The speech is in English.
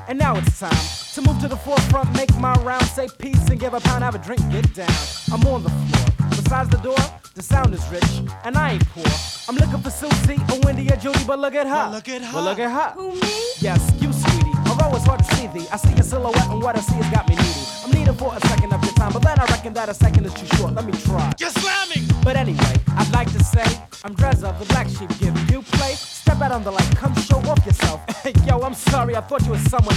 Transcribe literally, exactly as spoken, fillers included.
And now it's time to move to the forefront, make my round, say peace and give a pound, have a drink, get down. I'm on the floor. Besides the door, the sound is rich, and I ain't poor. I'm looking for Susie, or Wendy, or Judy, but look at her. Well, look at her. Well, look at her. Who, me? Yes, you, sweetie. Although it's hard to see thee, I see your silhouette, and what I see has got me needy. I'm needing for a second of your time, but then I reckon that a second is too short. Let me try. You're slamming. But anyway, I'd like to say, I'm Drezza, the black sheep, giving you play. Step out on the light, come show off yourself. Yo, I'm sorry, I thought you were someone